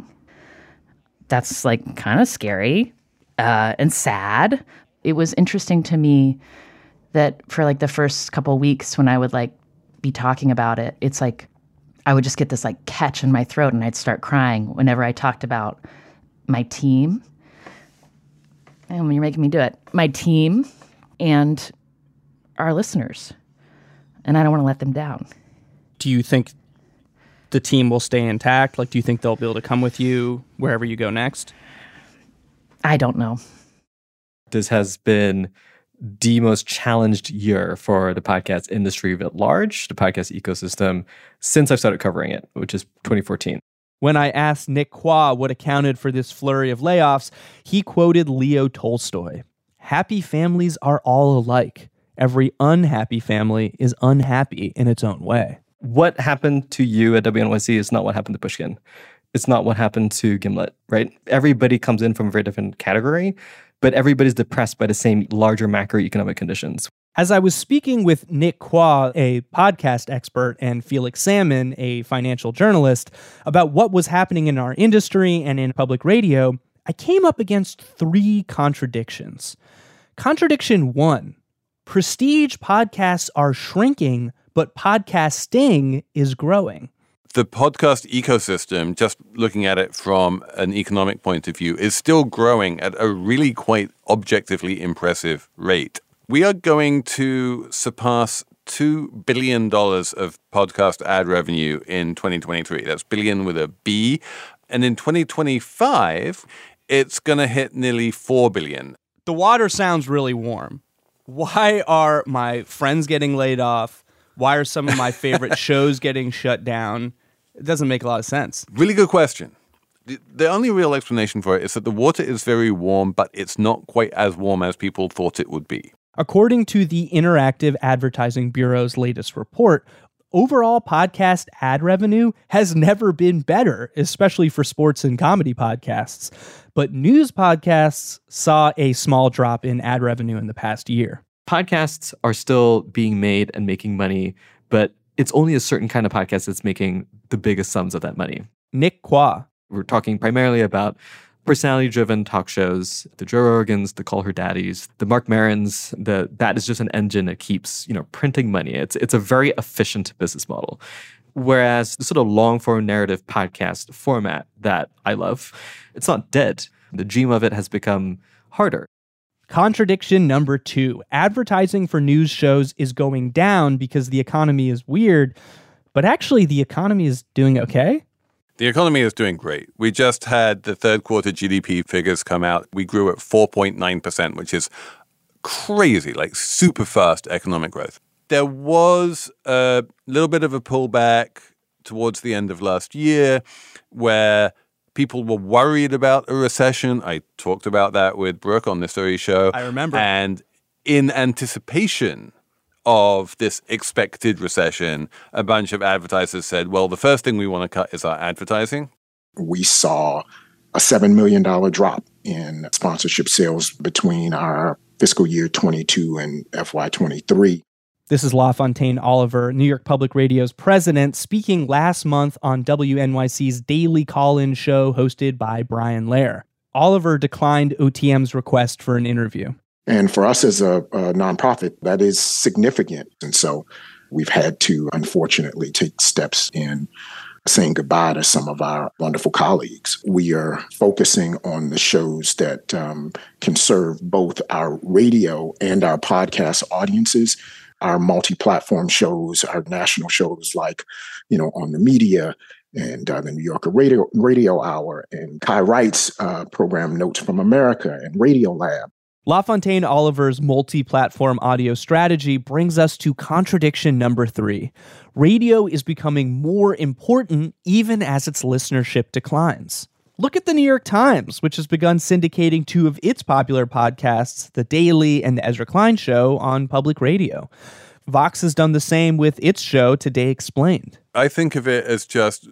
[SPEAKER 14] That's like kind of scary and sad. It was interesting to me that for like the first couple weeks when I would like be talking about it, it's like I would just get this like catch in my throat and I'd start crying whenever I talked about my team. And you're making me do it. My team and our listeners. And I don't want to let them down.
[SPEAKER 3] Do you think the team will stay intact? Like, do you think they'll be able to come with you wherever you go next?
[SPEAKER 14] I don't know.
[SPEAKER 5] This has been the most challenged year for the podcast industry at large, the podcast ecosystem, since I've started covering it, which is 2014.
[SPEAKER 3] When I asked Nick Quah what accounted for this flurry of layoffs, he quoted Leo Tolstoy. Happy families are all alike. Every unhappy family is unhappy in its own way.
[SPEAKER 5] What happened to you at WNYC is not what happened to Pushkin. It's not what happened to Gimlet, right? Everybody comes in from a very different category, but everybody's depressed by the same larger macroeconomic conditions.
[SPEAKER 3] As I was speaking with Nick Quah, a podcast expert, and Felix Salmon, a financial journalist, about what was happening in our industry and in public radio, I came up against 3 contradictions. Contradiction 1, prestige podcasts are shrinking, but podcasting is growing.
[SPEAKER 19] The podcast ecosystem, just looking at it from an economic point of view, is still growing at a really quite objectively impressive rate. We are going to surpass $2 billion of podcast ad revenue in 2023. That's billion with a B. And in 2025, it's going to hit nearly $4 billion.
[SPEAKER 3] The water sounds really warm. Why are my friends getting laid off? Why are some of my favorite shows getting shut down? It doesn't make a lot of sense.
[SPEAKER 19] Really good question. The only real explanation for it is that the water is very warm, but it's not quite as warm as people thought it would be.
[SPEAKER 3] According to the Interactive Advertising Bureau's latest report, overall podcast ad revenue has never been better, especially for sports and comedy podcasts. But news podcasts saw a small drop in ad revenue in the past year.
[SPEAKER 5] Podcasts are still being made and making money, but it's only a certain kind of podcast that's making the biggest sums of that money.
[SPEAKER 3] Nick Quah.
[SPEAKER 5] We're talking primarily about personality-driven talk shows, the Joe Rogans, the Call Her Daddies, the Mark Marons. That is just an engine that keeps, printing money. It's a very efficient business model. Whereas the sort of long-form narrative podcast format that I love, it's not dead. The dream of it has become harder.
[SPEAKER 3] Contradiction number 2. Advertising for news shows is going down because the economy is weird, but actually the economy is doing okay.
[SPEAKER 19] The economy is doing great. We just had the third quarter GDP figures come out. We grew at 4.9%, which is crazy, like super fast economic growth. There was a little bit of a pullback towards the end of last year where people were worried about a recession. I talked about that with Brooke on this very show.
[SPEAKER 3] I remember.
[SPEAKER 19] And in anticipation of this expected recession, a bunch of advertisers said, well, the first thing we want to cut is our advertising.
[SPEAKER 6] We saw a $7 million drop in sponsorship sales between our fiscal year 22 and FY23.
[SPEAKER 3] This is LaFontaine Oliver, New York Public Radio's president, speaking last month on WNYC's daily call-in show hosted by Brian Lehrer. Oliver declined OTM's request for an interview.
[SPEAKER 6] And for us as a nonprofit, that is significant. And so we've had to, unfortunately, take steps in saying goodbye to some of our wonderful colleagues. We are focusing on the shows that can serve both our radio and our podcast audiences. Our multi-platform shows, our national shows like, On the Media and the New Yorker Radio Hour and Kai Wright's program Notes from America and Radio Lab.
[SPEAKER 3] LaFontaine Oliver's multi-platform audio strategy brings us to contradiction number 3. Radio is becoming more important even as its listenership declines. Look at the New York Times, which has begun syndicating 2 of its popular podcasts, The Daily and The Ezra Klein Show, on public radio. Vox has done the same with its show, Today Explained.
[SPEAKER 19] I think of it as just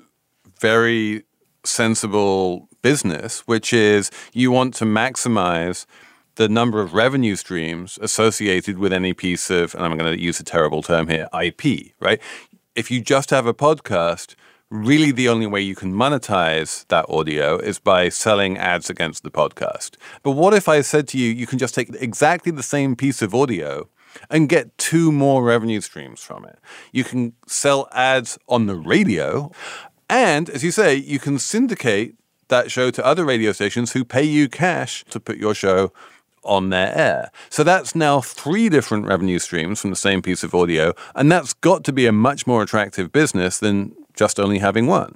[SPEAKER 19] very sensible business, which is you want to maximize the number of revenue streams associated with any piece of, and I'm going to use a terrible term here, IP, right? If you just have a podcast, really the only way you can monetize that audio is by selling ads against the podcast. But what if I said to you, you can just take exactly the same piece of audio and get 2 more revenue streams from it? You can sell ads on the radio, and as you say, you can syndicate that show to other radio stations who pay you cash to put your show on their air. So that's now 3 different revenue streams from the same piece of audio, and that's got to be a much more attractive business than just only having one.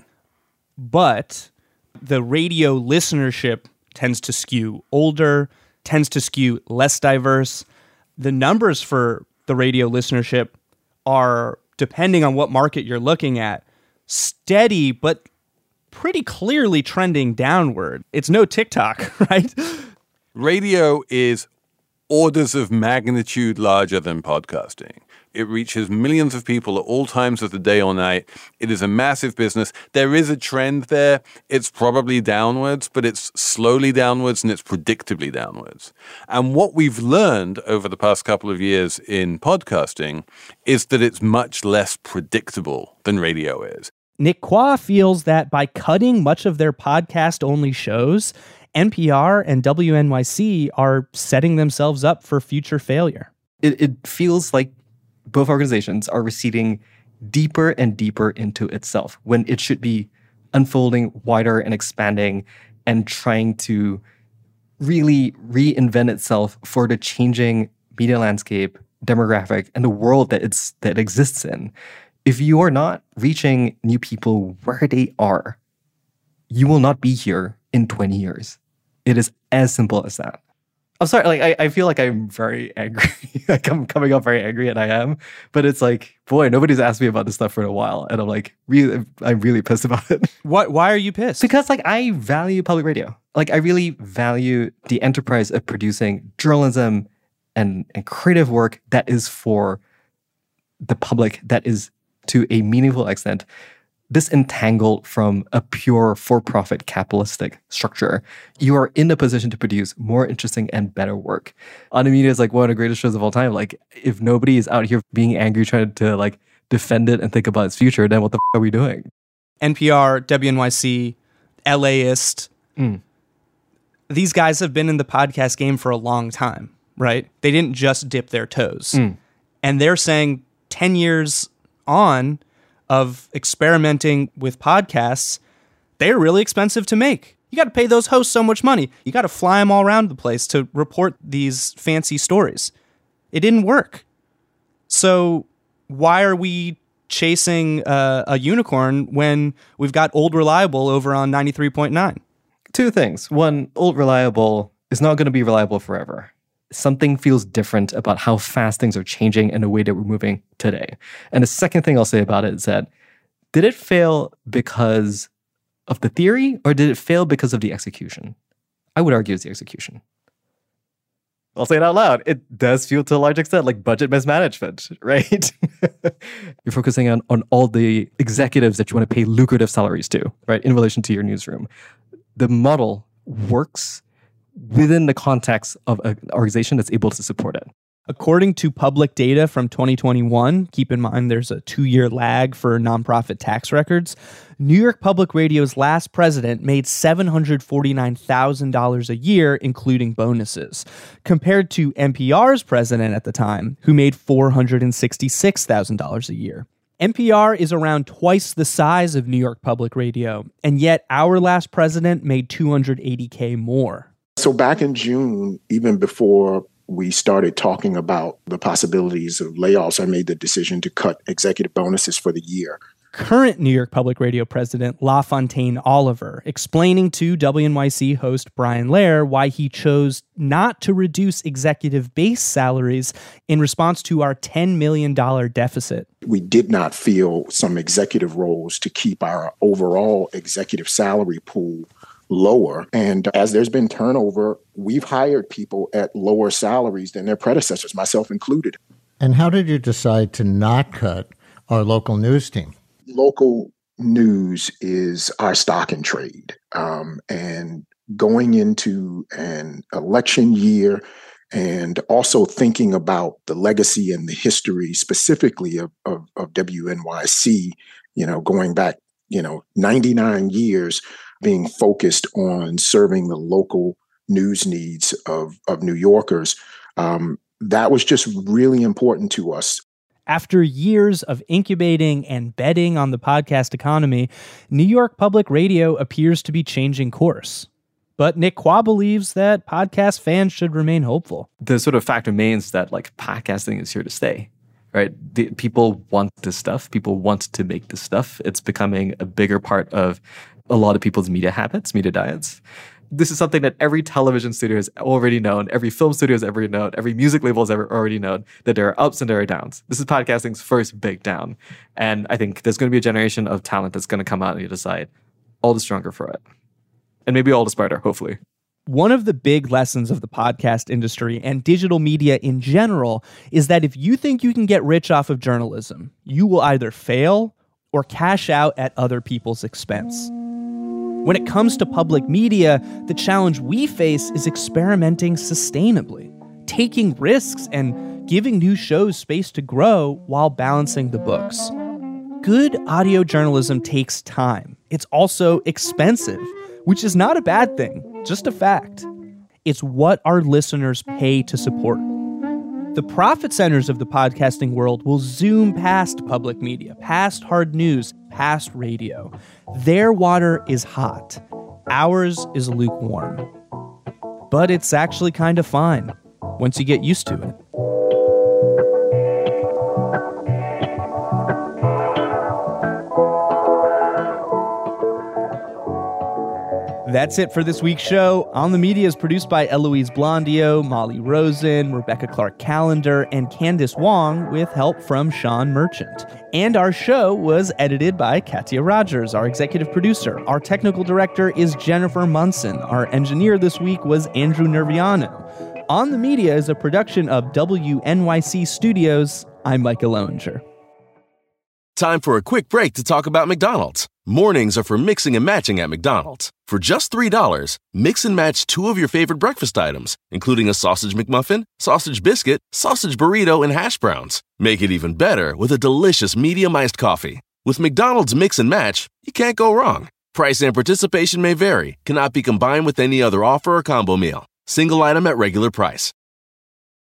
[SPEAKER 3] But the radio listenership tends to skew older, tends to skew less diverse. The numbers for the radio listenership are, depending on what market you're looking at, steady, but pretty clearly trending downward. It's no TikTok, right?
[SPEAKER 19] Radio is orders of magnitude larger than podcasting. It reaches millions of people at all times of the day or night. It is a massive business. There is a trend there. It's probably downwards, but it's slowly downwards and it's predictably downwards. And what we've learned over the past couple of years in podcasting is that it's much less predictable than radio is.
[SPEAKER 3] Nick Quah feels that by cutting much of their podcast-only shows, NPR and WNYC are setting themselves up for future failure.
[SPEAKER 5] It feels like both organizations are receding deeper and deeper into itself when it should be unfolding wider and expanding and trying to really reinvent itself for the changing media landscape, demographic, and the world that it exists in. If you are not reaching new people where they are, you will not be here in 20 years. It is as simple as that. I'm sorry, I feel like I'm very angry. Like I'm coming off very angry, and I am. But it's like, boy, nobody's asked me about this stuff for a while, and I'm really pissed about it.
[SPEAKER 3] Why are you pissed?
[SPEAKER 5] Because I value public radio. I really value the enterprise of producing journalism and creative work that is for the public, that is to a meaningful extent disentangled from a pure for-profit capitalistic structure. You are in a position to produce more interesting and better work. On the Media is one of the greatest shows of all time. If nobody is out here being angry, trying to defend it and think about its future, then what the are we doing?
[SPEAKER 3] NPR, WNYC, LAist. These guys have been in the podcast game for a long time, right? They didn't just dip their toes. And they're saying 10 years on of experimenting with podcasts, they're really expensive to make. You got to pay those hosts so much money. You got to fly them all around the place to report these fancy stories. It didn't work. So why are we chasing a unicorn when we've got Old Reliable over on 93.9?
[SPEAKER 5] 2 things. One, Old Reliable is not going to be reliable forever. Something feels different about how fast things are changing and the way that we're moving today. And the second thing I'll say about it is that Did it fail because of the theory, or did it fail because of the execution? I would argue it's the execution. I'll say it out loud. It does feel to a large extent like budget mismanagement, right? You're focusing on all the executives that you want to pay lucrative salaries to, right, in relation to your newsroom. The model works within the context of an organization that's able to support it.
[SPEAKER 3] According to public data from 2021, keep in mind there's a 2-year lag for nonprofit tax records, New York Public Radio's last president made $749,000 a year, including bonuses, compared to NPR's president at the time, who made $466,000 a year. NPR is around twice the size of New York Public Radio, and yet our last president made $280K more.
[SPEAKER 6] So back in June, even before we started talking about the possibilities of layoffs, I made the decision to cut executive bonuses for the year.
[SPEAKER 3] Current New York Public Radio president LaFontaine Oliver explaining to WNYC host Brian Lehrer why he chose not to reduce executive base salaries in response to our $10 million deficit.
[SPEAKER 6] We did not feel some executive roles to keep our overall executive salary pool lower. And as there's been turnover, we've hired people at lower salaries than their predecessors, myself included.
[SPEAKER 7] And how did you decide to not cut our local news team?
[SPEAKER 6] Local news is our stock in trade. And going into an election year and also thinking about the legacy and the history specifically of WNYC, going back, 99 years, being focused on serving the local news needs of New Yorkers, that was just really important to us.
[SPEAKER 3] After years of incubating and betting on the podcast economy, New York Public Radio appears to be changing course. But Nick Quah believes that podcast fans should remain hopeful.
[SPEAKER 5] The sort of fact remains that podcasting is here to stay, right? People want this stuff. People want to make this stuff. It's becoming a bigger part of a lot of people's media habits, media diets. This is something that every television studio has already known, every film studio has ever known, every music label has ever already known, that there are ups and there are downs. This is podcasting's first big down. And I think there's going to be a generation of talent that's going to come out on the other side, all the stronger for it. And maybe all the smarter, hopefully.
[SPEAKER 3] One of the big lessons of the podcast industry and digital media in general is that if you think you can get rich off of journalism, you will either fail or cash out at other people's expense. When it comes to public media, the challenge we face is experimenting sustainably, taking risks and giving new shows space to grow while balancing the books. Good audio journalism takes time. It's also expensive, which is not a bad thing, just a fact. It's what our listeners pay to support. The profit centers of the podcasting world will zoom past public media, past hard news, past radio. Their water is hot. Ours is lukewarm. But it's actually kind of fine once you get used to it. That's it for this week's show. On the Media is produced by Eloise Blondio, Molly Rosen, Rebecca Clark-Callender, and Candace Wong with help from Sean Merchant. And our show was edited by Katya Rogers, our executive producer. Our technical director is Jennifer Munson. Our engineer this week was Andrew Nerviano. On the Media is a production of WNYC Studios. I'm Micah Loewinger.
[SPEAKER 9] Time for a quick break to talk about McDonald's. Mornings are for mixing and matching at McDonald's. For just $3, mix and match 2 of your favorite breakfast items, including a sausage McMuffin, sausage biscuit, sausage burrito, and hash browns. Make it even better with a delicious medium iced coffee. With McDonald's Mix and Match, you can't go wrong. Price and participation may vary, cannot be combined with any other offer or combo meal. Single item at regular price.